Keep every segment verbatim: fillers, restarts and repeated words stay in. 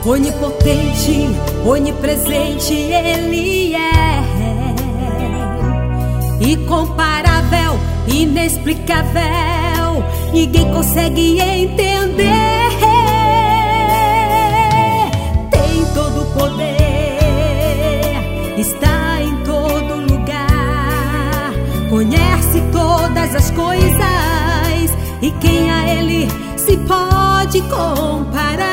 onipotente, onipresente Ele é, incomparável, inexplicável, ninguém consegue entender. Tem todo o poder, está em todo lugar, conhece todas as coisas, e quem a Ele se pode comparar?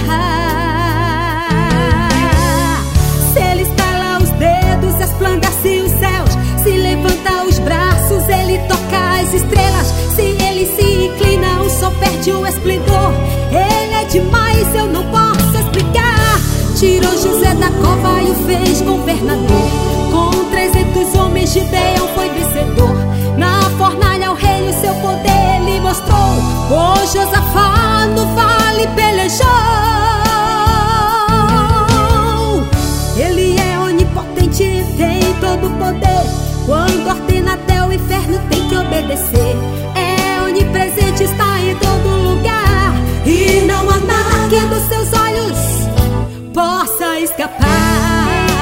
Se Ele estala os dedos, resplandece os céus, se levanta os braços, Ele toca as estrelas. Se Ele se inclina, o sol perde o esplendor. Ele é demais, eu não posso explicar. Tirou José da cova e o fez governador. Com trezentos homens Gideão foi vencedor. Na fornalha o rei o seu poder Ele mostrou. O Josafá no vale pelejou. Ele é onipotente, tem todo o poder. Quando ordena até o inferno tem que obedecer. É onipresente, está em todo lugar, e não há nada que dos seus olhos possa escapar.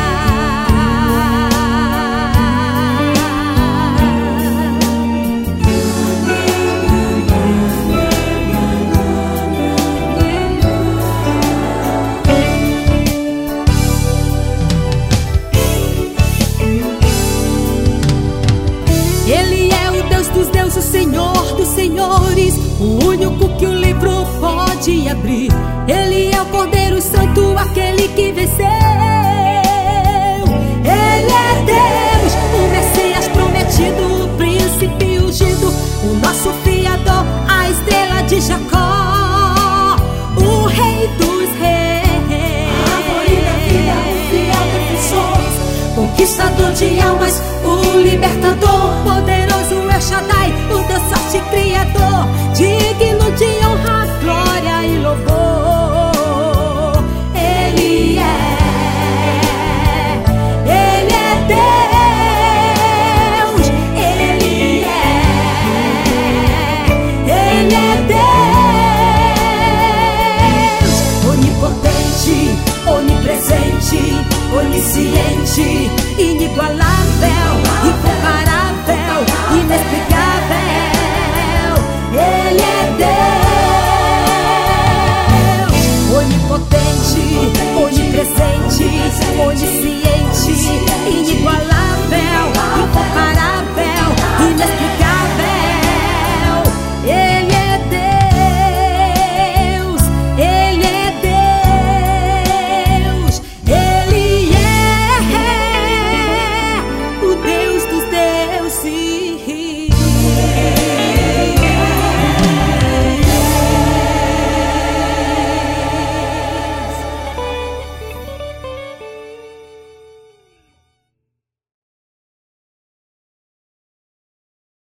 Ele é o Deus dos deuses, o Senhor dos senhores, o único que o livro pode abrir. Ele é o Cordeiro Santo, aquele que venceu. Ele é Deus, o Messias prometido, o príncipe ungido, o nosso fiador, a estrela de Jacó, o rei dos reis, a árvore da vida, o fiel defensor, conquistador de almas, o libertador, poderoso El Shaddai, o Deus forte criador.